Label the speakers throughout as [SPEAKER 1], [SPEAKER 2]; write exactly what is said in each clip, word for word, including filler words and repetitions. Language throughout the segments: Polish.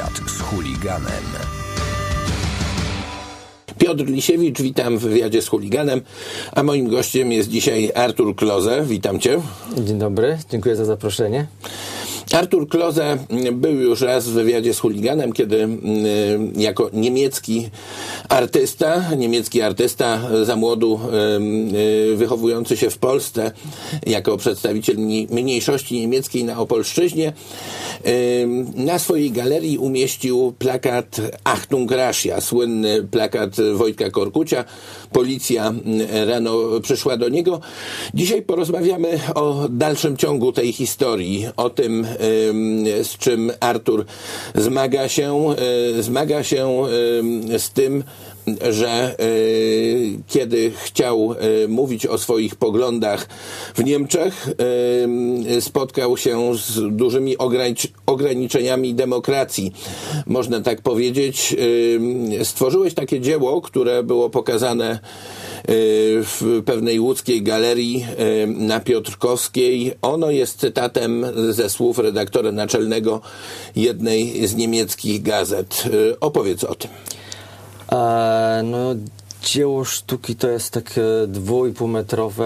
[SPEAKER 1] Wywiad z chuliganem.
[SPEAKER 2] Piotr Lisiewicz, witam w wywiadzie z chuliganem, a moim gościem jest dzisiaj Artur Klose. Witam Cię.
[SPEAKER 3] Dzień dobry, dziękuję za zaproszenie.
[SPEAKER 2] Artur Klose był już raz w wywiadzie z chuliganem, kiedy y, jako niemiecki artysta, niemiecki artysta za młodu y, y, wychowujący się w Polsce, jako przedstawiciel mniejszości niemieckiej na Opolszczyźnie, y, na swojej galerii umieścił plakat Achtung Rasia, słynny plakat Wojtka Korkucia. Policja rano przyszła do niego. Dzisiaj porozmawiamy o dalszym ciągu tej historii, o tym, z czym Artur zmaga się, zmaga się z tym, że kiedy chciał mówić o swoich poglądach w Niemczech, spotkał się z dużymi ograniczeniami demokracji. Można tak powiedzieć. Stworzyłeś takie dzieło, które było pokazane w pewnej łódzkiej galerii na Piotrkowskiej. Ono jest cytatem ze słów redaktora naczelnego jednej z niemieckich gazet. Opowiedz o tym.
[SPEAKER 3] E, no, dzieło sztuki to jest takie dwuipółmetrowe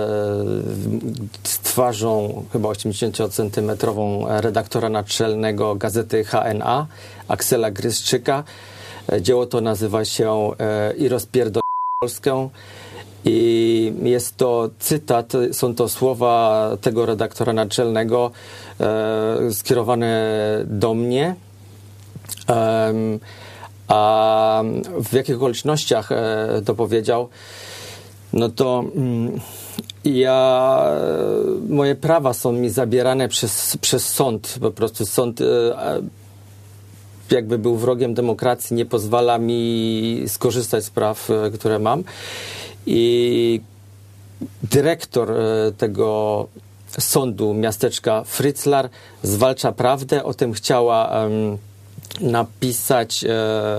[SPEAKER 3] z twarzą chyba osiemdziesięciocentymetrową redaktora naczelnego gazety H N A, Aksela Gryszczyka. Dzieło to nazywa się e, I rozpierdol Polskę. I jest to cytat, są to słowa tego redaktora naczelnego e, skierowane do mnie. E, a w jakich okolicznościach e, to powiedział, no to mm, ja, moje prawa są mi zabierane przez, przez sąd, po prostu sąd e, jakby był wrogiem demokracji, nie pozwala mi skorzystać z praw, które mam. I dyrektor tego sądu miasteczka Fritzlar zwalcza prawdę. O tym chciała um, napisać e,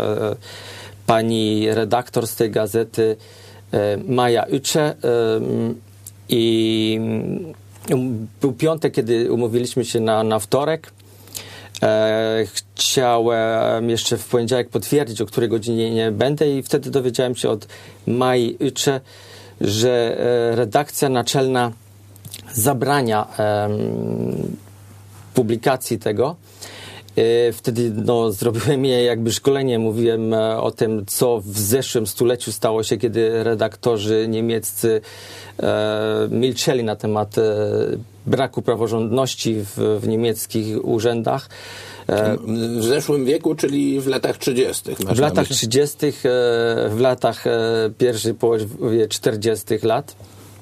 [SPEAKER 3] pani redaktor z tej gazety e, Maja Ucze. E, I um, był piątek, kiedy umówiliśmy się na, na wtorek. E, chciałem jeszcze w poniedziałek potwierdzić, o której godzinie nie będę, i wtedy dowiedziałem się od Mai Ucze, że e, redakcja naczelna zabrania e, publikacji tego. E, wtedy no, zrobiłem je jakby szkolenie, mówiłem e, o tym, co w zeszłym stuleciu stało się, kiedy redaktorzy niemieccy e, milczeli na temat e, braku praworządności w, w niemieckich urzędach.
[SPEAKER 2] W zeszłym wieku, czyli w latach trzydziestych.
[SPEAKER 3] W latach trzydziestych, w latach pierwszej połowie czterdziestych lat.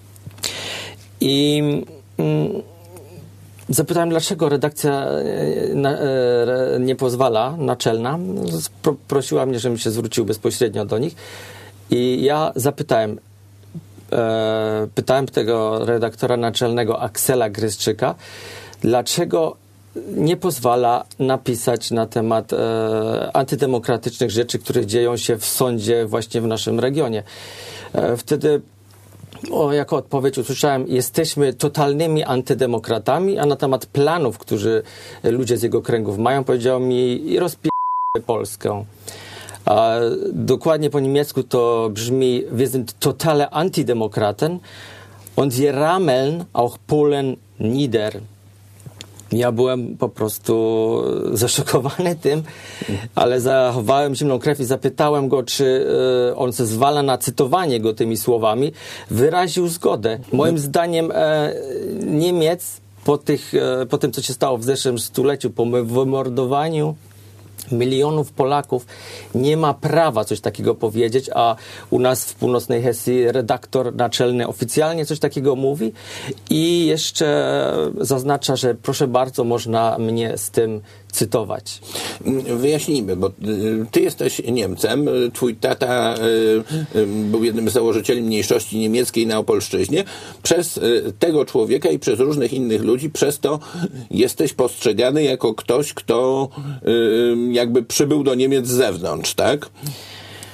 [SPEAKER 3] I zapytałem, dlaczego redakcja nie pozwala, naczelna. Prosiła mnie, żebym się zwrócił bezpośrednio do nich. I ja zapytałem, pytałem tego redaktora naczelnego Aksela Gryszczyka, dlaczego nie pozwala napisać na temat e, antydemokratycznych rzeczy, które dzieją się w sądzie właśnie w naszym regionie. E, wtedy o, jako odpowiedź usłyszałem, jesteśmy totalnymi antydemokratami, a na temat planów, które ludzie z jego kręgów mają, powiedział mi, i rozpie***ę Polskę. A dokładnie po niemiecku to brzmi, wir sind totale Antidemokraten und wir rammeln auch Polen nieder. Ja byłem po prostu zaszokowany tym, ale zachowałem zimną krew i zapytałem go, czy on zezwala na cytowanie go tymi słowami. Wyraził zgodę. Moim zdaniem Niemiec po, tych, po tym, co się stało w zeszłym stuleciu, po wymordowaniu milionów Polaków, nie ma prawa coś takiego powiedzieć, a u nas w północnej Hesji redaktor naczelny oficjalnie coś takiego mówi i jeszcze zaznacza, że proszę bardzo, można mnie z tym cytować.
[SPEAKER 2] Wyjaśnijmy, bo ty jesteś Niemcem, twój tata był jednym z założycieli mniejszości niemieckiej na Opolszczyźnie. Przez tego człowieka i przez różnych innych ludzi, przez to jesteś postrzegany jako ktoś, kto jakby przybył do Niemiec z zewnątrz, tak?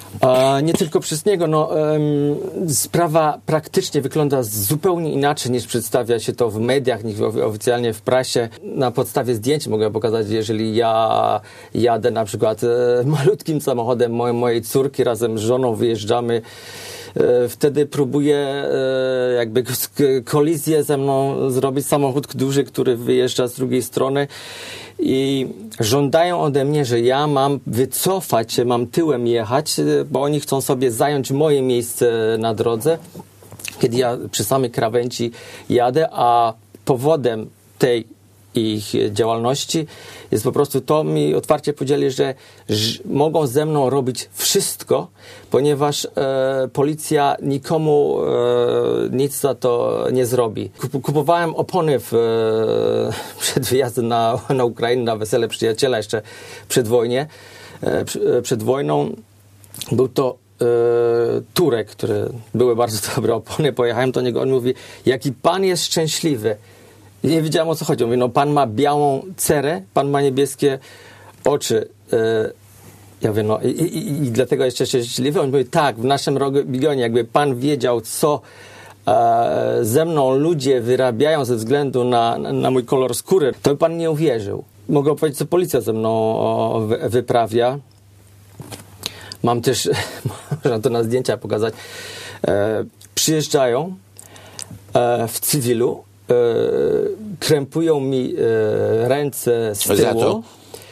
[SPEAKER 3] A nie tylko przez niego. No, um, sprawa praktycznie wygląda zupełnie inaczej niż przedstawia się to w mediach, niż oficjalnie w prasie. Na podstawie zdjęć mogę pokazać, jeżeli ja jadę na przykład e, malutkim samochodem mojej, mojej córki, razem z żoną wyjeżdżamy. Wtedy próbuje jakby kolizję ze mną zrobić samochód duży, który wyjeżdża z drugiej strony i żądają ode mnie, że ja mam wycofać się, mam tyłem jechać, bo oni chcą sobie zająć moje miejsce na drodze, kiedy ja przy samej krawędzi jadę, a powodem tej ich działalności jest po prostu to, mi otwarcie powiedzieli, że ż- mogą ze mną robić wszystko, ponieważ e, policja nikomu e, nic za to nie zrobi. Kup- kupowałem opony w, e, przed wyjazdem na, na Ukrainę, na wesele przyjaciela jeszcze przed wojnie, e, przy, przed wojną. Był to e, Turek, który były bardzo dobre opony. Pojechałem do niego, on mówi, jaki pan jest szczęśliwy. I nie wiedziałem, o co chodzi. Mówię, no pan ma białą cerę, pan ma niebieskie oczy. Ja mówię, no i, i, i dlatego jeszcze się szczęśliwy. On mówi, tak, w naszym regionie, jakby pan wiedział, co e, ze mną ludzie wyrabiają ze względu na, na, na mój kolor skóry, to by pan nie uwierzył. Mogę powiedzieć, co policja ze mną o, wy, wyprawia. Mam też, można to na zdjęcia pokazać, e, przyjeżdżają e, w cywilu, krępują mi ręce z tyłu.
[SPEAKER 2] Za to?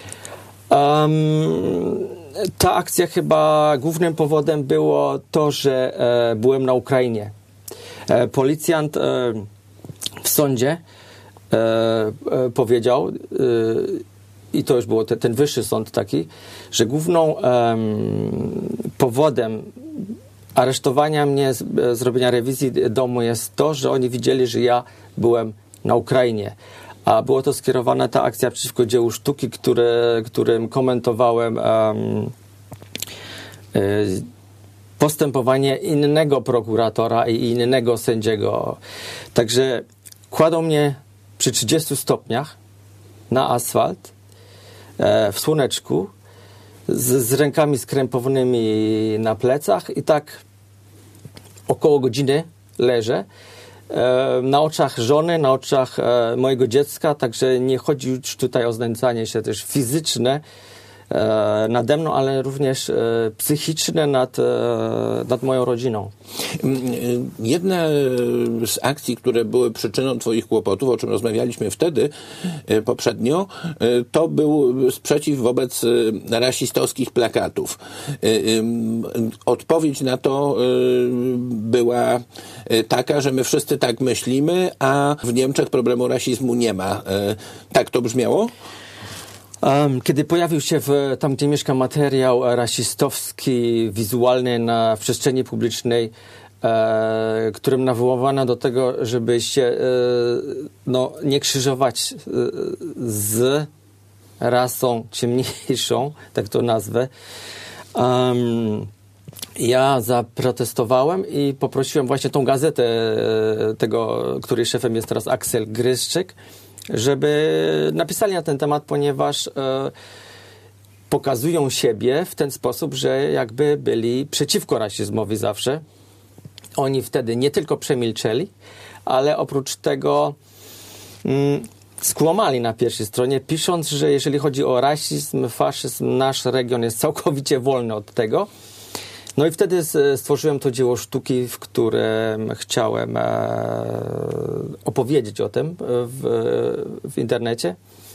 [SPEAKER 3] Um, ta akcja chyba głównym powodem było to, że e, byłem na Ukrainie. E, policjant e, w sądzie e, e, powiedział, e, i to już było te, ten wyższy sąd taki, że główną e, powodem aresztowania mnie, zrobienia rewizji domu jest to, że oni widzieli, że ja byłem na Ukrainie. A było to skierowana ta akcja przeciwko dziełu sztuki, które, którym komentowałem um, y, postępowanie innego prokuratora i innego sędziego. Także kładą mnie przy trzydziestu stopniach na asfalt, e, w słoneczku, z, z rękami skrępowanymi na plecach i tak około godziny leżę. E, na oczach żony, na oczach e, mojego dziecka, także nie chodzi już tutaj o znęcanie się też fizyczne e, nade mną, ale również e, psychiczne nad, e, nad moją rodziną.
[SPEAKER 2] Jedna z akcji, które były przyczyną twoich kłopotów, o czym rozmawialiśmy wtedy e, poprzednio, e, to był sprzeciw wobec e, rasistowskich plakatów. E, e, odpowiedź na to e, była e, taka, że my wszyscy tak myślimy, a w Niemczech problemu rasizmu nie ma. E, tak to brzmiało?
[SPEAKER 3] Um, kiedy pojawił się w, tam, gdzie mieszkam, materiał rasistowski, wizualny na, w przestrzeni publicznej, e, którym nawoływano do tego, żeby się e, no, nie krzyżować e, z rasą ciemniejszą, tak to nazwę, um, ja zaprotestowałem i poprosiłem właśnie tą gazetę e, tego, której szefem jest teraz Axel Gryszczyk, żeby napisali na ten temat, ponieważ e, pokazują siebie w ten sposób, że jakby byli przeciwko rasizmowi zawsze. Oni wtedy nie tylko przemilczeli, ale oprócz tego mm, skłamali na pierwszej stronie, pisząc, że jeżeli chodzi o rasizm, faszyzm, nasz region jest całkowicie wolny od tego. No i wtedy stworzyłem to dzieło sztuki, w którym chciałem e, opowiedzieć o tym w, w internecie.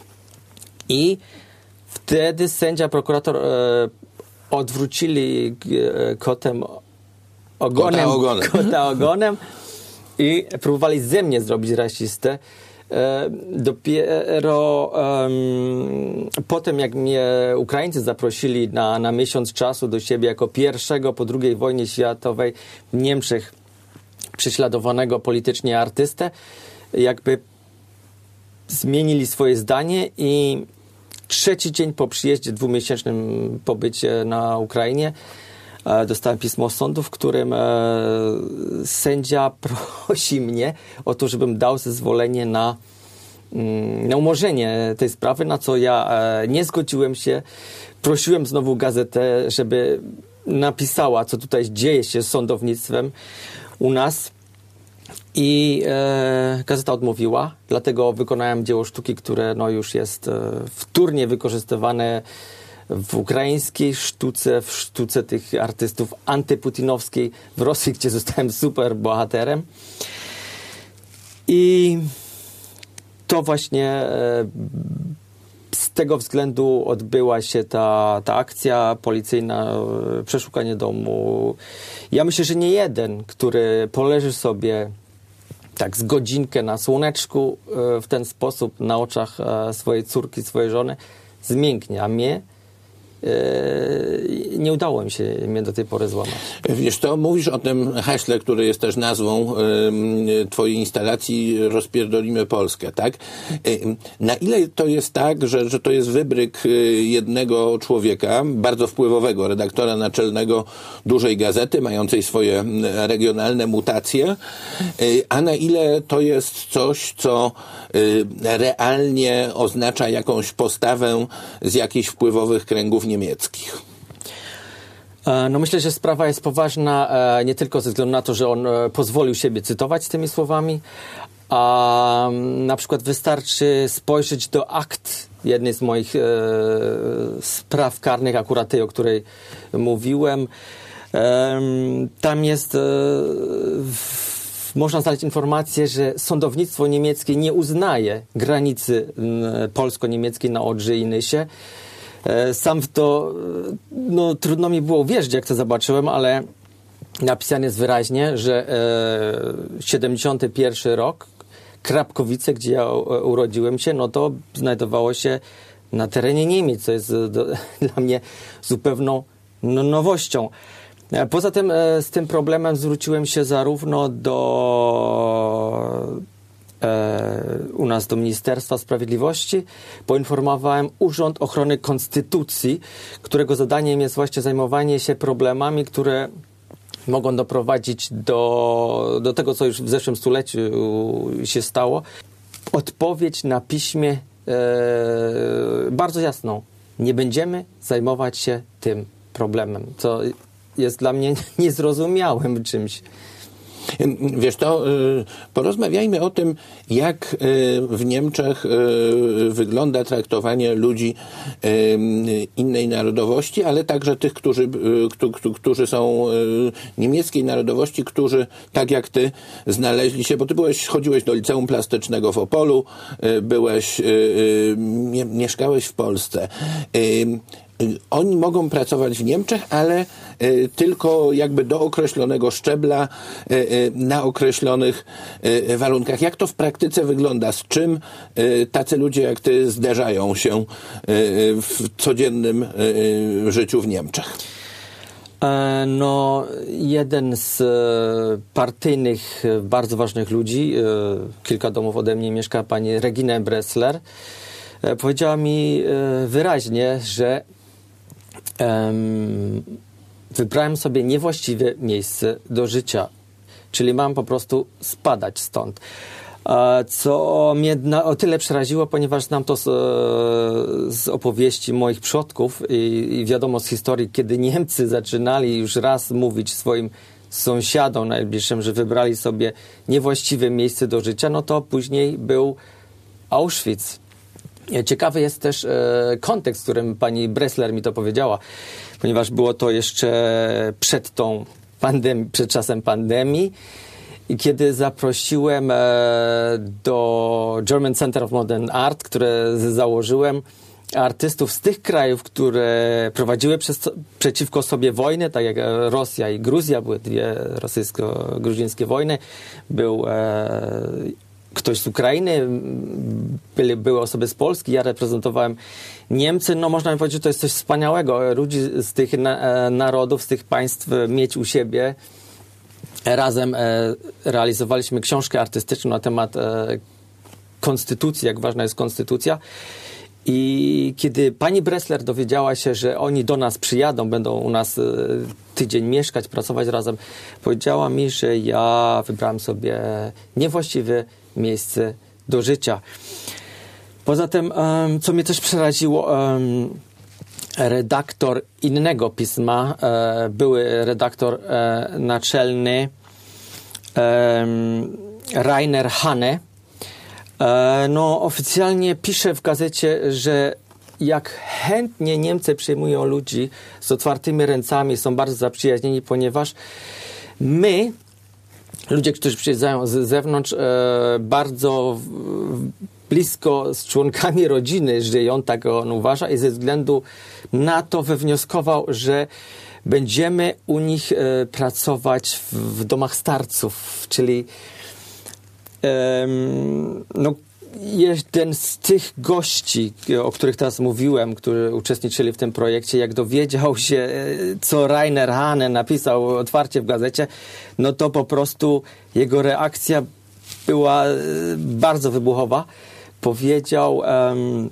[SPEAKER 3] I wtedy sędzia, prokurator e, odwrócili e, kotem ogonem,
[SPEAKER 2] kota ogonem.
[SPEAKER 3] kota ogonem i próbowali ze mnie zrobić rasistę. E, dopiero um, potem, jak mnie Ukraińcy zaprosili na, na miesiąc czasu do siebie jako pierwszego po drugiej wojnie światowej w Niemczech prześladowanego politycznie artystę, jakby zmienili swoje zdanie i trzeci dzień po przyjeździe, dwumiesięcznym pobycie na Ukrainie, dostałem pismo z sądu, w którym e, sędzia prosi mnie o to, żebym dał zezwolenie na, mm, na umorzenie tej sprawy, na co ja e, nie zgodziłem się. Prosiłem znowu gazetę, żeby napisała, co tutaj dzieje się z sądownictwem u nas. I e, gazeta odmówiła, dlatego wykonałem dzieło sztuki, które no, już jest e, wtórnie wykorzystywane w ukraińskiej sztuce, w sztuce tych artystów antyputinowskiej w Rosji, gdzie zostałem super bohaterem. I to właśnie e, z tego względu odbyła się ta, ta akcja policyjna, e, przeszukanie domu. Ja myślę, że nie jeden, który poleży sobie tak z godzinkę na słoneczku e, w ten sposób na oczach e, swojej córki, swojej żony zmięknie, a mnie nie udało mi się mnie do tej pory złamać.
[SPEAKER 2] Wiesz to, mówisz o tym haśle, który jest też nazwą y, twojej instalacji Rozpierdolimy Polskę, tak? Y, na ile to jest tak, że, że to jest wybryk y, jednego człowieka, bardzo wpływowego, redaktora naczelnego dużej gazety, mającej swoje regionalne mutacje, y, a na ile to jest coś, co y, realnie oznacza jakąś postawę z jakichś wpływowych kręgów niemieckich?
[SPEAKER 3] No myślę, że sprawa jest poważna nie tylko ze względu na to, że on pozwolił siebie cytować z tymi słowami, a na przykład wystarczy spojrzeć do akt jednej z moich e, spraw karnych, akurat tej, o której mówiłem. E, tam jest, e, w, można znaleźć informację, że sądownictwo niemieckie nie uznaje granicy m, polsko-niemieckiej na Odrze i Nysie. Sam w to, no trudno mi było uwierzyć, jak to zobaczyłem, ale napisane jest wyraźnie, że e, siedemdziesiąty pierwszy rok, Krapkowice, gdzie ja urodziłem się, no to znajdowało się na terenie Niemiec, co jest do, dla mnie zupełną no, nowością. Poza tym e, z tym problemem zwróciłem się zarówno do u nas do Ministerstwa Sprawiedliwości, poinformowałem Urząd Ochrony Konstytucji, którego zadaniem jest właśnie zajmowanie się problemami, które mogą doprowadzić do, do tego, co już w zeszłym stuleciu się stało. Odpowiedź na piśmie e, bardzo jasną. Nie będziemy zajmować się tym problemem, co jest dla mnie niezrozumiałym czymś.
[SPEAKER 2] Wiesz to, porozmawiajmy o tym, jak w Niemczech wygląda traktowanie ludzi innej narodowości, ale także tych, którzy, którzy są niemieckiej narodowości, którzy, tak jak ty, znaleźli się, bo ty byłeś, chodziłeś do liceum plastycznego w Opolu, byłeś, mieszkałeś w Polsce. Oni mogą pracować w Niemczech, ale y, tylko jakby do określonego szczebla, y, y, na określonych y, warunkach. Jak to w praktyce wygląda? Z czym y, tacy ludzie jak ty zderzają się y, w codziennym y, życiu w Niemczech?
[SPEAKER 3] No, jeden z partyjnych, bardzo ważnych ludzi, kilka domów ode mnie mieszka, pani Regina Bressler, powiedziała mi wyraźnie, że um, wybrałem sobie niewłaściwe miejsce do życia, czyli mam po prostu spadać stąd. Co mnie na, o tyle przeraziło, ponieważ znam to z, z opowieści moich przodków i, i wiadomo z historii, kiedy Niemcy zaczynali już raz mówić swoim sąsiadom najbliższym, że wybrali sobie niewłaściwe miejsce do życia, no to później był Auschwitz. Ciekawy jest też e, kontekst, w którym pani Bressler mi to powiedziała, ponieważ było to jeszcze przed tą pandemią, przed czasem pandemii. I kiedy zaprosiłem e, do German Center of Modern Art, które założyłem, artystów z tych krajów, które prowadziły przez, przeciwko sobie wojny, tak jak Rosja i Gruzja, były dwie rosyjsko-gruzińskie wojny, był e, ktoś z Ukrainy, były, były osoby z Polski, ja reprezentowałem Niemcy. No można powiedzieć, że to jest coś wspaniałego. Ludzi z tych na, narodów, z tych państw mieć u siebie. Razem e, realizowaliśmy książkę artystyczną na temat e, konstytucji, jak ważna jest konstytucja. I kiedy pani Bressler dowiedziała się, że oni do nas przyjadą, będą u nas e, tydzień mieszkać, pracować razem, powiedziała mi, że ja wybrałem sobie niewłaściwe miejsce do życia. Poza tym, um, co mnie też przeraziło, um, redaktor innego pisma, e, były redaktor e, naczelny e, Rainer Hane, e, no oficjalnie pisze w gazecie, że jak chętnie Niemcy przyjmują ludzi z otwartymi rękami, są bardzo zaprzyjaźnieni, ponieważ my, ludzie, którzy przyjeżdżają z zewnątrz, e, bardzo w, blisko z członkami rodziny żyją, tak on uważa, i ze względu na to wywnioskował, że będziemy u nich e, pracować w, w domach starców, czyli e, no, jeden z tych gości, o których teraz mówiłem, którzy uczestniczyli w tym projekcie, jak dowiedział się, co Rainer Hane napisał otwarcie w gazecie, no to po prostu jego reakcja była bardzo wybuchowa. Powiedział, um,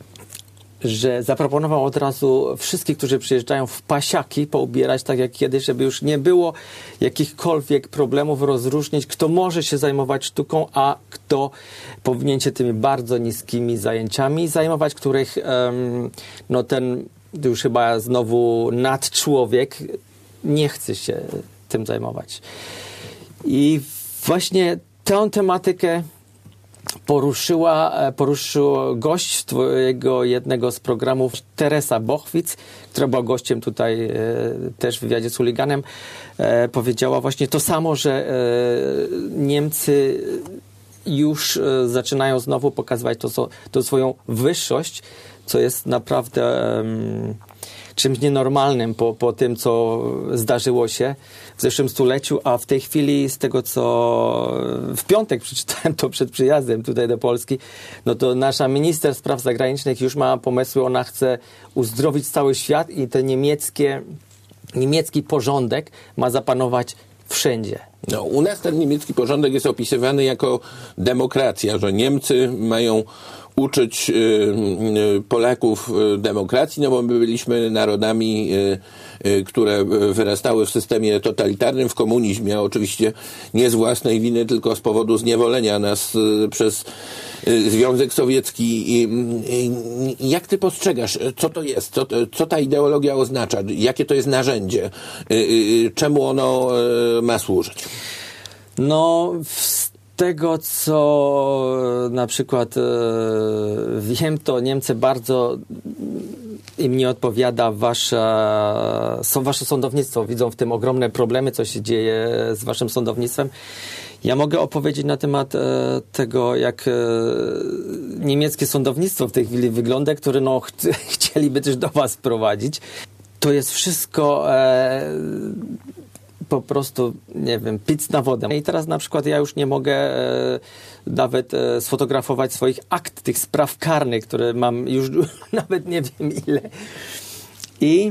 [SPEAKER 3] że zaproponował od razu wszystkich, którzy przyjeżdżają, w pasiaki poubierać, tak jak kiedyś, żeby już nie było jakichkolwiek problemów rozróżnić, kto może się zajmować sztuką, a kto powinien się tymi bardzo niskimi zajęciami zajmować, których um, no ten już chyba znowu nadczłowiek nie chce się tym zajmować. I właśnie tę tematykę poruszyła, poruszył gość twojego jednego z programów, Teresa Bochwitz, która była gościem tutaj e, też w wywiadzie z Hooliganem, e, powiedziała właśnie to samo, że e, Niemcy już e, zaczynają znowu pokazywać to, to swoją wyższość, co jest naprawdę e, czymś nienormalnym po, po tym, co zdarzyło się w zeszłym stuleciu, a w tej chwili z tego, co w piątek przeczytałem to przed przyjazdem tutaj do Polski, no to nasza minister spraw zagranicznych już ma pomysły, ona chce uzdrowić cały świat i ten niemieckie, niemiecki porządek ma zapanować wszędzie.
[SPEAKER 2] No, u nas ten niemiecki porządek jest opisywany jako demokracja, że Niemcy mają uczyć y, y, Polaków y, demokracji, no bo my byliśmy narodami, y, y, które wyrastały w systemie totalitarnym, w komunizmie, oczywiście nie z własnej winy, tylko z powodu zniewolenia nas y, przez y, Związek Sowiecki. I, y, jak ty postrzegasz, co to jest, co, co ta ideologia oznacza, jakie to jest narzędzie, y, y, czemu ono y, ma służyć?
[SPEAKER 3] No, w tego, co na przykład e, wiem, to Niemcy bardzo im nie odpowiada wasza, so, wasze sądownictwo. Widzą w tym ogromne problemy, co się dzieje z waszym sądownictwem. Ja mogę opowiedzieć na temat e, tego, jak e, niemieckie sądownictwo w tej chwili wygląda, które no, ch chcieliby też do was wprowadzić. To jest wszystko e, po prostu, nie wiem, pic na wodę. I teraz na przykład ja już nie mogę e, nawet e, sfotografować swoich akt, tych spraw karnych, które mam już nawet nie wiem ile. I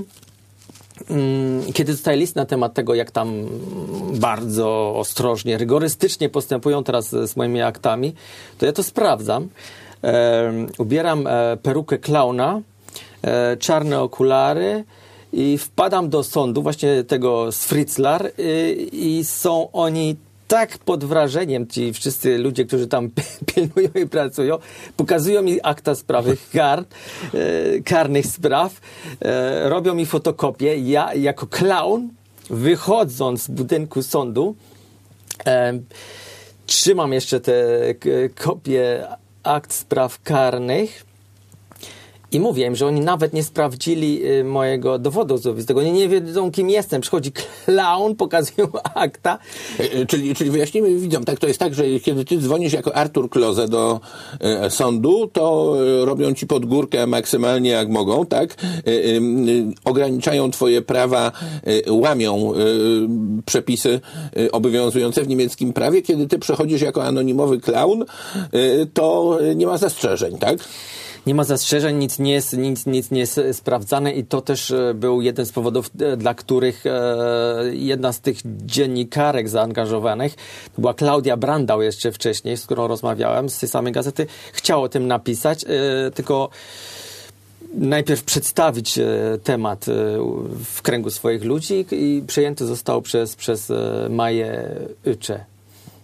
[SPEAKER 3] mm, kiedy dostaję list na temat tego, jak tam bardzo ostrożnie, rygorystycznie postępują teraz z moimi aktami, to ja to sprawdzam. E, ubieram e, perukę klauna, e, czarne okulary, i wpadam do sądu, właśnie tego z Fritzlar, i, i są oni tak pod wrażeniem, ci wszyscy ludzie, którzy tam pilnują i pracują, pokazują mi akta sprawy kar, e, karnych spraw, e, robią mi fotokopię. Ja jako klaun, wychodząc z budynku sądu, e, trzymam jeszcze te kopie akt spraw karnych. I mówię im, że oni nawet nie sprawdzili y, mojego dowodu osobistego. Oni nie wiedzą, kim jestem. Przychodzi klaun, pokazują akta.
[SPEAKER 2] E, czyli, czyli wyjaśnijmy widzom, tak to jest tak, że kiedy ty dzwonisz jako Artur Klose do e, sądu, to e, robią ci pod górkę maksymalnie jak mogą, tak? E, e, ograniczają twoje prawa, e, łamią e, przepisy e, obowiązujące w niemieckim prawie. Kiedy ty przechodzisz jako anonimowy klaun, e, to nie ma zastrzeżeń, tak?
[SPEAKER 3] Nie ma zastrzeżeń, nic nie jest, nic, nic nie jest sprawdzane i to też był jeden z powodów, dla których e, jedna z tych dziennikarek zaangażowanych, to była Klaudia Brandau jeszcze wcześniej, z którą rozmawiałem z tej samej gazety, chciała o tym napisać, e, tylko najpierw przedstawić e, temat e, w kręgu swoich ludzi i przejęty został przez, przez e, Maję Ycze.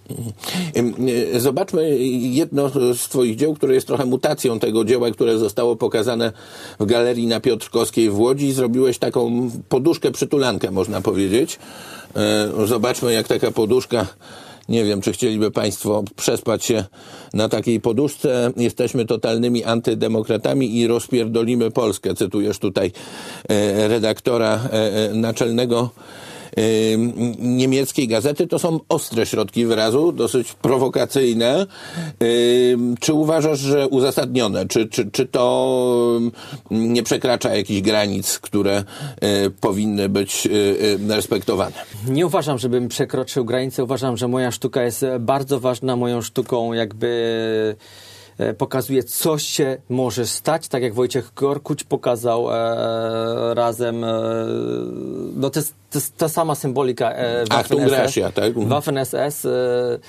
[SPEAKER 2] Zobaczmy jedno z twoich dzieł, które jest trochę mutacją tego dzieła, które zostało pokazane w Galerii na Piotrkowskiej w Łodzi. Zrobiłeś taką poduszkę przytulankę, można powiedzieć. Zobaczmy, jak taka poduszka, nie wiem, czy chcieliby państwo przespać się na takiej poduszce. Jesteśmy totalnymi antydemokratami i rozpierdolimy Polskę. Cytujesz tutaj redaktora naczelnego niemieckiej gazety. To są ostre środki wyrazu, dosyć prowokacyjne. Czy uważasz, że uzasadnione? Czy, czy, czy to nie przekracza jakichś granic, które powinny być respektowane?
[SPEAKER 3] Nie uważam, żebym przekroczył granicę. Uważam, że moja sztuka jest bardzo ważna. Moją sztuką jakby pokazuje, co się może stać, tak jak Wojciech Korkuć pokazał e, razem, e, no to jest, to jest ta sama symbolika e,
[SPEAKER 2] Waffen-S S, tak?
[SPEAKER 3] Waffen-S S e,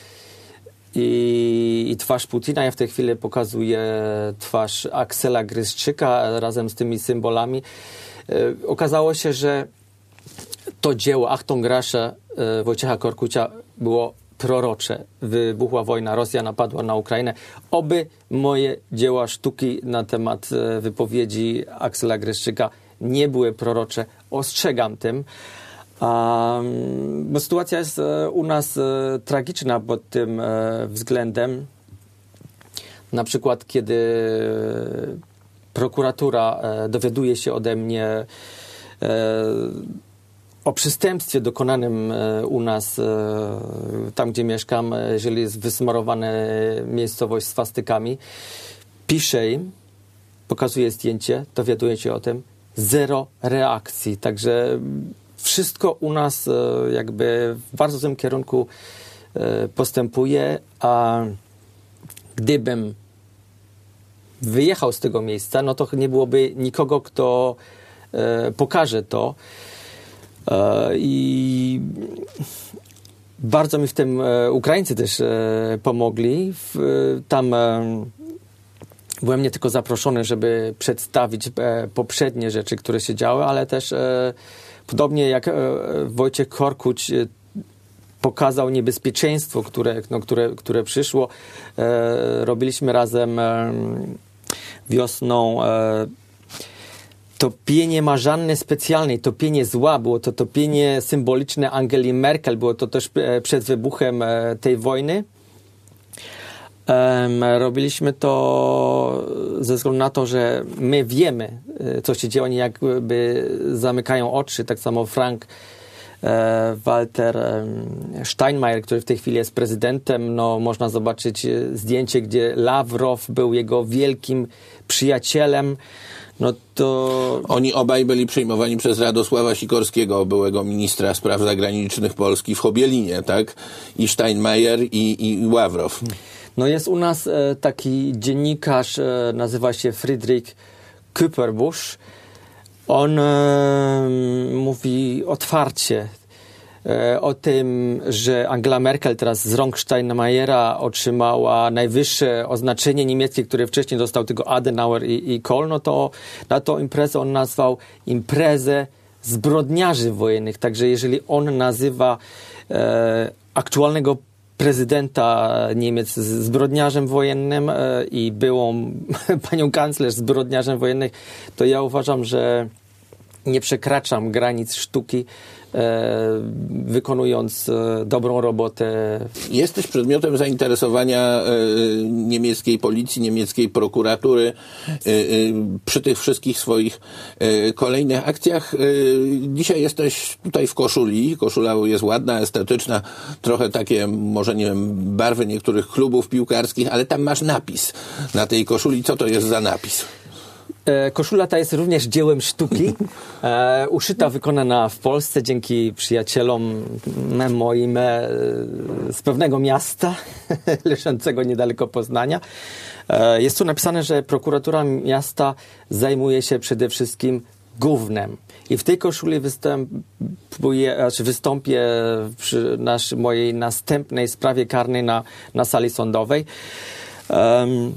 [SPEAKER 3] i, i twarz Putina. Ja w tej chwili pokazuję twarz Aksela Gryszczyka razem z tymi symbolami. E, okazało się, że to dzieło Achtung Rasche e, Wojciecha Korkucia było prorocze. Wybuchła wojna, Rosja napadła na Ukrainę. Oby moje dzieła sztuki na temat wypowiedzi Aksela Gryszczyka nie były prorocze. Ostrzegam tym. Um, bo sytuacja jest u nas e, tragiczna pod tym e, względem. Na przykład, kiedy prokuratura e, dowiaduje się ode mnie e, o przestępstwie dokonanym u nas, tam gdzie mieszkam, jeżeli jest wysmarowana miejscowość swastykami, piszę im, pokazuję zdjęcie, dowiaduję się o tym, zero reakcji. Także wszystko u nas jakby w bardzo złym kierunku postępuje, a gdybym wyjechał z tego miejsca, no to nie byłoby nikogo, kto pokaże to. I bardzo mi w tym Ukraińcy też pomogli. Tam byłem nie tylko zaproszony, żeby przedstawić poprzednie rzeczy, które się działy, ale też podobnie jak Wojciech Korkuć pokazał niebezpieczeństwo, które, no, które, które przyszło. Robiliśmy razem wiosną topienie Marzanny Specjalnej, topienie zła, było to topienie symboliczne Angeli Merkel, było to też przed wybuchem tej wojny. Um, robiliśmy to ze względu na to, że my wiemy, co się dzieje, oni jakby zamykają oczy, tak samo Frank e, Walter e, Steinmeier, który w tej chwili jest prezydentem, no można zobaczyć zdjęcie, gdzie Lawrow był jego wielkim przyjacielem. No to... Oni
[SPEAKER 2] obaj byli przyjmowani przez Radosława Sikorskiego, byłego ministra spraw zagranicznych Polski w Chobielinie, tak? I Steinmeier i, i Ławrow.
[SPEAKER 3] No jest u nas e, taki dziennikarz, e, nazywa się Friedrich Küpperbusch. On e, mówi otwarcie e, o tym, że Angela Merkel teraz z rąk Steinmeiera otrzymała najwyższe oznaczenie niemieckie, które wcześniej dostał tylko Adenauer i, i Kohl. No to na tą imprezę on nazwał imprezę zbrodniarzy wojennych. Także jeżeli on nazywa e, aktualnego prezydenta Niemiec zbrodniarzem wojennym e, i byłą panią kanclerz zbrodniarzem wojennym, to ja uważam, że nie przekraczam granic sztuki, e, wykonując e, dobrą robotę.
[SPEAKER 2] Jesteś przedmiotem zainteresowania e, niemieckiej policji, niemieckiej prokuratury e, e, przy tych wszystkich swoich e, kolejnych akcjach. E, dzisiaj jesteś tutaj w koszuli. Koszula jest ładna, estetyczna, trochę takie, może nie wiem, barwy niektórych klubów piłkarskich, ale tam masz napis na tej koszuli. Co to jest za napis?
[SPEAKER 3] Koszula ta jest również dziełem sztuki, e, uszyta, wykonana w Polsce dzięki przyjacielom moim e, z pewnego miasta, leżącego niedaleko Poznania. E, jest tu napisane, że prokuratura miasta zajmuje się przede wszystkim gównem. I w tej koszuli występuję, znaczy wystąpię przy nasz, mojej następnej sprawie karnej na, na sali sądowej. Um,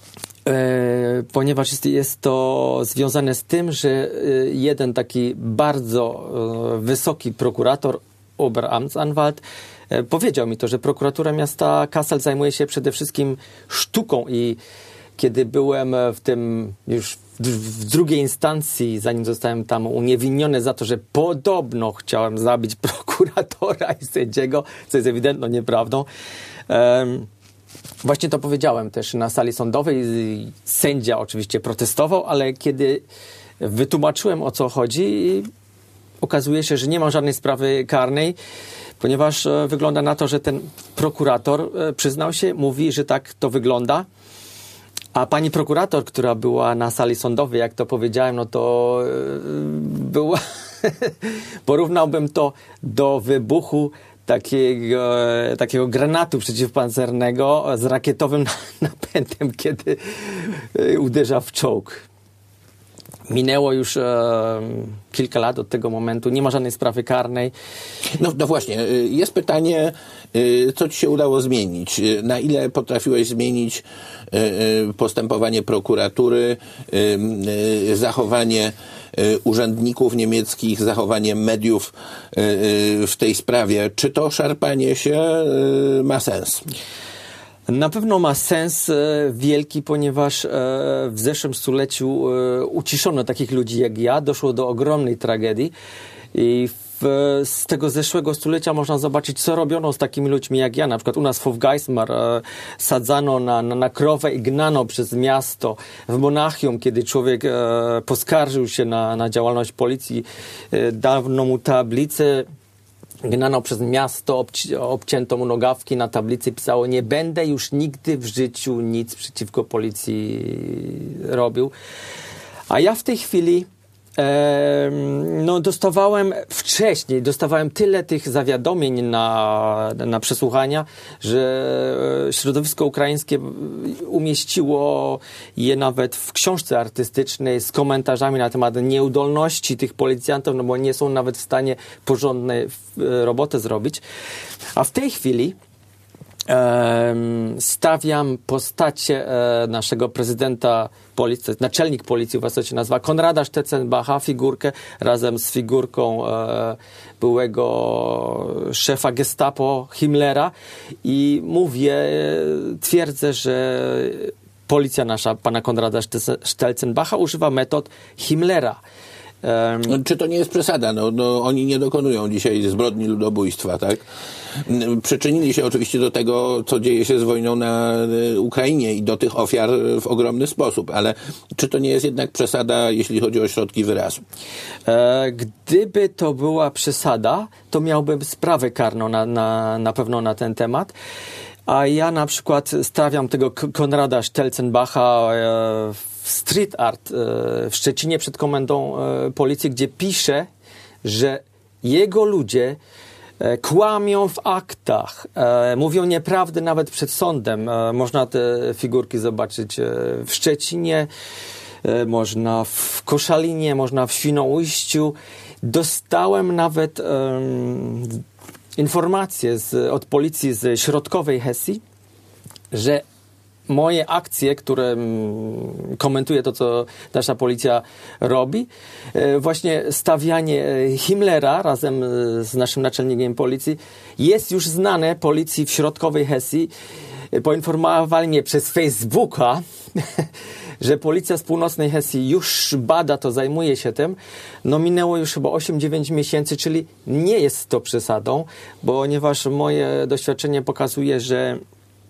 [SPEAKER 3] ponieważ jest, jest to związane z tym, że jeden taki bardzo wysoki prokurator Oberamtsanwalt, powiedział mi to, że prokuratura miasta Kassel zajmuje się przede wszystkim sztuką i kiedy byłem w tym już w drugiej instancji, zanim zostałem tam uniewinniony za to, że podobno chciałem zabić prokuratora i sędziego, co jest ewidentną nieprawdą, um, właśnie to powiedziałem też na sali sądowej. Sędzia oczywiście protestował, ale kiedy wytłumaczyłem, o co chodzi, okazuje się, że nie ma żadnej sprawy karnej, ponieważ wygląda na to, że ten prokurator przyznał się, mówi, że tak to wygląda. A pani prokurator, która była na sali sądowej, jak to powiedziałem, no to była... Porównałbym to do wybuchu takiego, takiego granatu przeciwpancernego z rakietowym napędem, kiedy uderza w czołg. Minęło już e, kilka lat od tego momentu, nie ma żadnej sprawy karnej.
[SPEAKER 2] No, no właśnie, jest pytanie, co ci się udało zmienić? Na ile potrafiłeś zmienić postępowanie prokuratury, zachowanie urzędników niemieckich, zachowanie mediów w tej sprawie? Czy to szarpanie się ma sens?
[SPEAKER 3] Na pewno ma sens wielki, ponieważ w zeszłym stuleciu uciszono takich ludzi jak ja. Doszło do ogromnej tragedii i w, z tego zeszłego stulecia można zobaczyć, co robiono z takimi ludźmi jak ja. Na przykład u nas w Hofgeismar sadzano na, na, na krowę i gnano przez miasto. W Monachium, kiedy człowiek e, poskarżył się na, na działalność policji, e, dawno mu tablicę, gnano przez miasto, obci- obcięto mu nogawki, na tablicy pisało: nie będę już nigdy w życiu nic przeciwko policji robił. A ja w tej chwili e, no dostawałem wcześniej, dostawałem tyle tych zawiadomień na, na przesłuchania, że środowisko ukraińskie umieściło je nawet w książce artystycznej z komentarzami na temat nieudolności tych policjantów, no bo nie są nawet w stanie porządnej roboty zrobić. A w tej chwili stawiam postacie naszego prezydenta policji, naczelnik policji, właściwie się nazywa Konrada Stetzenbacha, figurkę razem z figurką byłego szefa gestapo Himmlera i mówię, twierdzę, że policja nasza, pana Konrada Stetzenbacha, używa metod Himmlera.
[SPEAKER 2] Um, Czy to nie jest przesada? No, no, oni nie dokonują dzisiaj zbrodni ludobójstwa, tak? Przyczynili się oczywiście do tego, co dzieje się z wojną na Ukrainie i do tych ofiar w ogromny sposób, ale czy to nie jest jednak przesada, jeśli chodzi o środki wyrazu?
[SPEAKER 3] E, gdyby to była przesada, to miałbym sprawę karną na, na, na pewno na ten temat. A ja na przykład stawiam tego Konrada Stetzenbacha e, w street art e, w Szczecinie przed komendą e, policji, gdzie pisze, że jego ludzie e, kłamią w aktach, e, mówią nieprawdę nawet przed sądem. E, można te figurki zobaczyć e, w Szczecinie, e, można w Koszalinie, można w Świnoujściu. Dostałem nawet e, informacje z, od policji z środkowej Hesji, że moje akcje, które komentuję to, co nasza policja robi, właśnie stawianie Himmlera razem z naszym naczelnikiem policji jest już znane policji w środkowej Hesji. Poinformowali mnie przez Facebooka, że policja z północnej Hesji już bada to, zajmuje się tym. No minęło już chyba osiem dziewięć miesięcy, czyli nie jest to przesadą, ponieważ moje doświadczenie pokazuje, że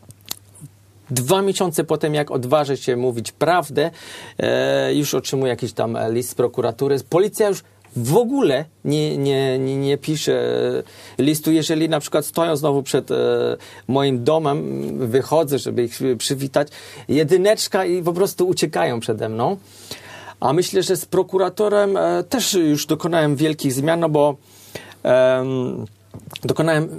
[SPEAKER 3] dwa miesiące po tym, jak odważę się mówić prawdę, e, już otrzymuję jakiś tam list z prokuratury. Policja już w ogóle nie, nie, nie, nie pisze listu. Jeżeli na przykład stoją znowu przed e, moim domem, wychodzę, żeby ich przywitać, jedyneczka i po prostu uciekają przede mną. A myślę, że z prokuratorem e, też już dokonałem wielkich zmian, no bo e, dokonałem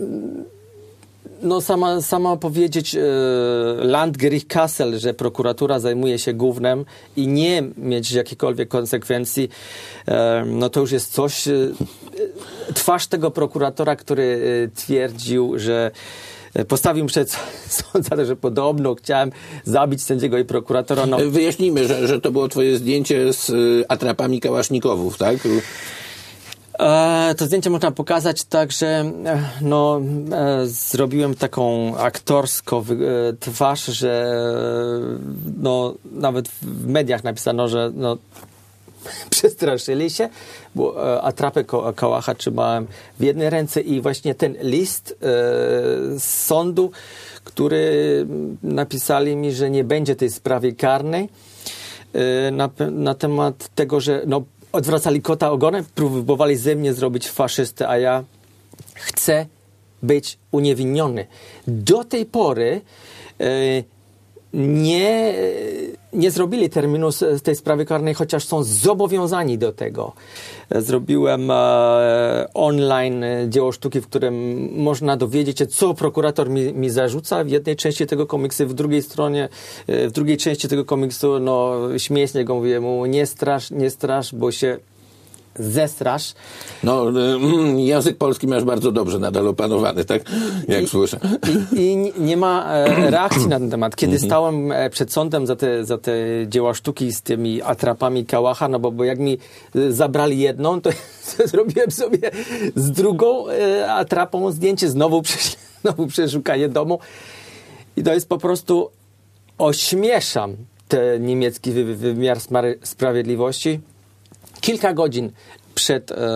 [SPEAKER 3] No sama, sama powiedzieć e, Landgericht Kassel, że prokuratura zajmuje się gównem i nie mieć jakichkolwiek konsekwencji, e, no to już jest coś. E, twarz tego prokuratora, który e, twierdził, że postawił przed sąd za to, że podobno chciałem zabić sędziego i prokuratora. No.
[SPEAKER 2] Wyjaśnijmy, że, że to było twoje zdjęcie z atrapami kałasznikowów, tak?
[SPEAKER 3] E, to zdjęcie można pokazać tak, że e, no, e, zrobiłem taką aktorską wy, e, twarz, że e, no, nawet w mediach napisano, że no, przestraszyli się, bo e, atrapę ko- kałacha trzymałem w jednej ręce i właśnie ten list e, z sądu, który napisali mi, że nie będzie tej sprawy karnej e, na, na temat tego, że no, odwracali kota ogonem, próbowali ze mnie zrobić faszystę, a ja chcę być uniewinniony. Do tej pory e, nie, nie zrobili terminu z tej sprawy karnej, chociaż są zobowiązani do tego. Zrobiłem e, online dzieło sztuki, w którym można dowiedzieć się, co prokurator mi, mi zarzuca w jednej części tego komiksu, w drugiej stronie, w drugiej części tego komiksu, no śmiesznie go mówię mu, nie strasz, nie strasz, bo się zestrasz.
[SPEAKER 2] No, y, język polski masz bardzo dobrze nadal opanowany, tak? Jak
[SPEAKER 3] I,
[SPEAKER 2] słyszę.
[SPEAKER 3] I, i nie ma e, reakcji na ten temat. Kiedy stałem e, przed sądem za te, za te dzieła sztuki z tymi atrapami kałacha, no bo, bo jak mi e, zabrali jedną, to, to zrobiłem sobie z drugą e, atrapą zdjęcie, znowu, przesz, znowu przeszukanie domu. I to jest po prostu, ośmieszam ten niemiecki wy, wymiar sprawiedliwości. Kilka godzin przed e,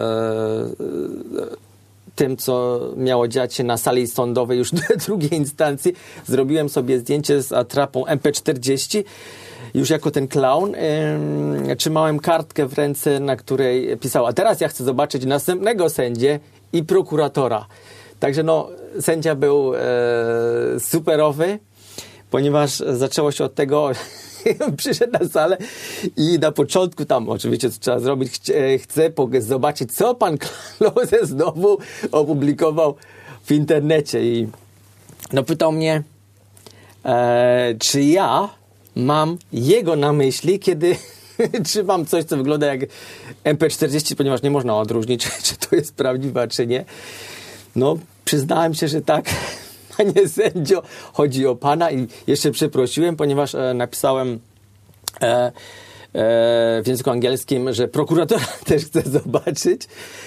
[SPEAKER 3] tym, co miało dziać się na sali sądowej już drugiej instancji, zrobiłem sobie zdjęcie z atrapą M P czterdzieści. Już jako ten klaun e, trzymałem kartkę w ręce, na której pisał, a teraz ja chcę zobaczyć następnego sędzię i prokuratora. Także no, sędzia był e, superowy, ponieważ zaczęło się od tego, przyszedł na salę i na początku tam, oczywiście co trzeba zrobić, chce, chcę zobaczyć, co pan Klose znowu opublikował w internecie. I no pytał mnie, e, czy ja mam jego na myśli, kiedy trzymam coś, co wygląda jak M P czterdzieści, ponieważ nie można odróżnić, czy to jest prawdziwe, czy nie. No, przyznałem się, że tak. Panie sędzio, chodzi o pana i jeszcze przeprosiłem, ponieważ e, napisałem e, e, w języku angielskim, że prokuratora też chcę zobaczyć,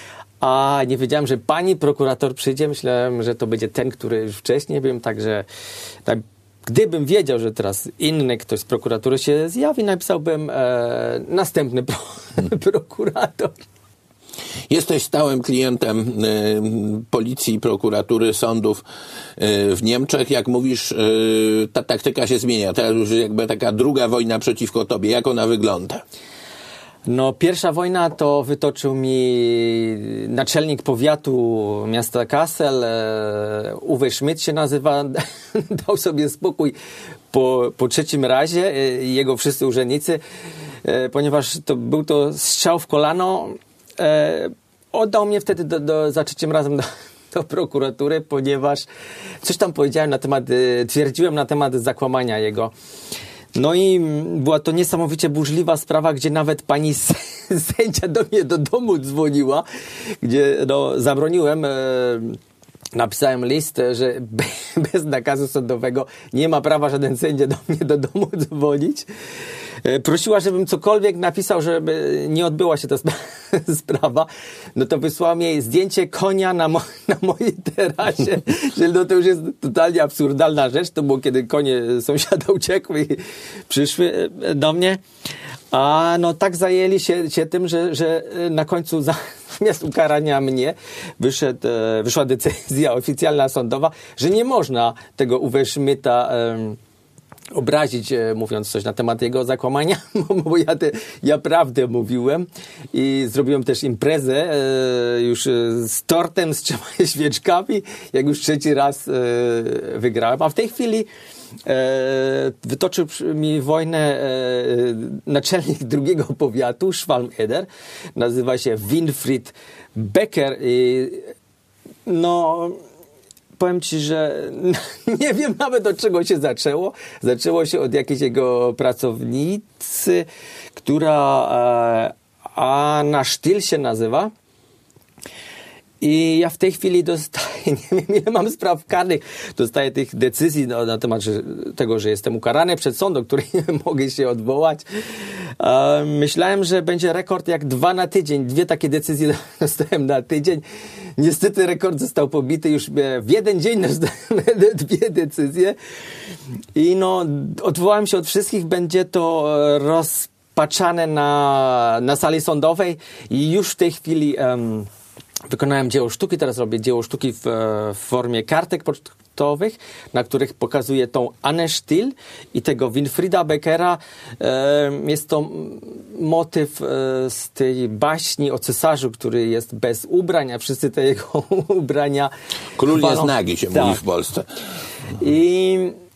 [SPEAKER 3] a nie wiedziałem, że pani prokurator przyjdzie. Myślałem, że to będzie ten, który już wcześniej byłem, także tak, gdybym wiedział, że teraz inny ktoś z prokuratury się zjawi, napisałbym e, następny pro, prokurator.
[SPEAKER 2] Jesteś stałym klientem y, policji, prokuratury, sądów y, w Niemczech. Jak mówisz, y, ta taktyka się zmienia. Teraz już jakby taka druga wojna przeciwko tobie. Jak ona wygląda?
[SPEAKER 3] No, pierwsza wojna to wytoczył mi naczelnik powiatu miasta Kassel, e, Uwe Schmidt się nazywa, dał sobie spokój po, po trzecim razie, e, jego wszyscy urzędnicy, e, ponieważ to był to strzał w kolano. E, oddał mnie wtedy do, do, za trzecim razem do, do prokuratury, ponieważ coś tam powiedziałem na temat, e, twierdziłem na temat zakłamania jego. No i była to niesamowicie burzliwa sprawa, gdzie nawet pani sędzia do mnie do domu dzwoniła, gdzie no, zabroniłem, e, napisałem list, że be, bez nakazu sądowego nie ma prawa żaden sędzia do mnie do domu dzwonić. E, prosiła, żebym cokolwiek napisał, żeby nie odbyła się ta sp- sprawa. No to wysłałam jej zdjęcie konia na, mo- na mojej terasie, że no to już jest totalnie absurdalna rzecz. To było, kiedy konie sąsiada uciekły i przyszły do mnie. A no tak zajęli się, się tym, że, że na końcu zamiast ukarania mnie wyszedł, wyszła decyzja oficjalna sądowa, że nie można tego Uwe Schmidta um, obrazić, mówiąc coś na temat jego zakłamania, bo ja, te, ja prawdę mówiłem i zrobiłem też imprezę e, już z tortem, z trzema świeczkami, jak już trzeci raz e, wygrałem, a w tej chwili e, wytoczył mi wojnę e, naczelnik drugiego powiatu, Schwalm-Eder, nazywa się Winfried Becker i no powiem ci, że nie wiem nawet od czego się zaczęło. Zaczęło się od jakiejś jego pracownicy, która e, Anna Sztyl się nazywa. I ja w tej chwili dostaję, nie wiem ile mam spraw karnych, dostaję tych decyzji no, na temat że, tego, że jestem ukarany przed sądem, której nie mogę się odwołać. E, myślałem, że będzie rekord jak dwa na tydzień. Dwie takie decyzje dostałem na tydzień. Niestety rekord został pobity. Już w jeden dzień dostałem dwie decyzje. I no, odwołałem się od wszystkich. Będzie to rozpatrzane na, na sali sądowej i już w tej chwili um, wykonałem dzieło sztuki. Teraz robię dzieło sztuki w, w formie kartek pocztowych, na których pokazuję tą Anne Still i tego Winfrieda Beckera. Jest to motyw z tej baśni o cesarzu, który jest bez ubrań, a wszyscy te jego ubrania...
[SPEAKER 2] Król
[SPEAKER 3] chwalą.
[SPEAKER 2] jest nagi, się
[SPEAKER 3] tak.
[SPEAKER 2] mówi w Polsce.
[SPEAKER 3] I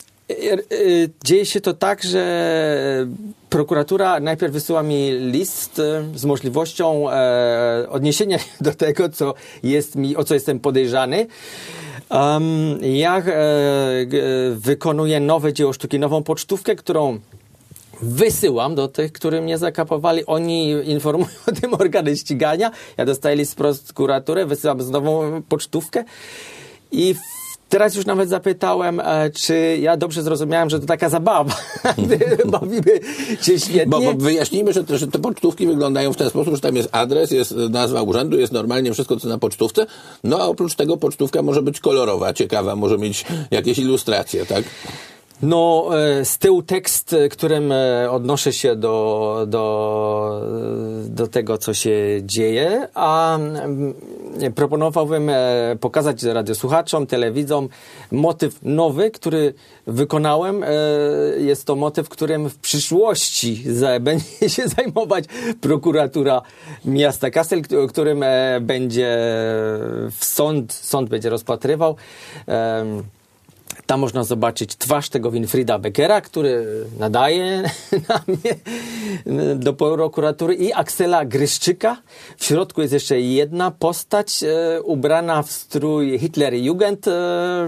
[SPEAKER 3] dzieje się to tak, że prokuratura najpierw wysyła mi list z możliwością e, odniesienia do tego, co jest mi, o co jestem podejrzany. Um, ja e, wykonuję nowe dzieło sztuki, nową pocztówkę, którą wysyłam do tych, którzy mnie zakapowali. Oni informują o tym organy ścigania. Ja dostaję list z prokuratury, wysyłam z nową pocztówkę i teraz już nawet zapytałem, czy ja dobrze zrozumiałem, że to taka zabawa. Bawimy się świetnie.
[SPEAKER 2] Bo, bo wyjaśnijmy, że te, że te pocztówki wyglądają w ten sposób, że tam jest adres, jest nazwa urzędu, jest normalnie wszystko, co na pocztówce. No a oprócz tego pocztówka może być kolorowa, ciekawa, może mieć jakieś ilustracje, tak?
[SPEAKER 3] No, z tyłu tekst, którym odnoszę się do, do, do tego, co się dzieje, a proponowałbym pokazać radiosłuchaczom, telewidzom motyw nowy, który wykonałem. Jest to motyw, którym w przyszłości będzie się zajmować prokuratura miasta Kassel, którym będzie sąd, sąd będzie rozpatrywał. Tam można zobaczyć twarz tego Winfrieda Beckera, który nadaje na mnie do prokuratury, i Aksela Gryszczyka. W środku jest jeszcze jedna postać e, ubrana w strój Hitlerjugend. E,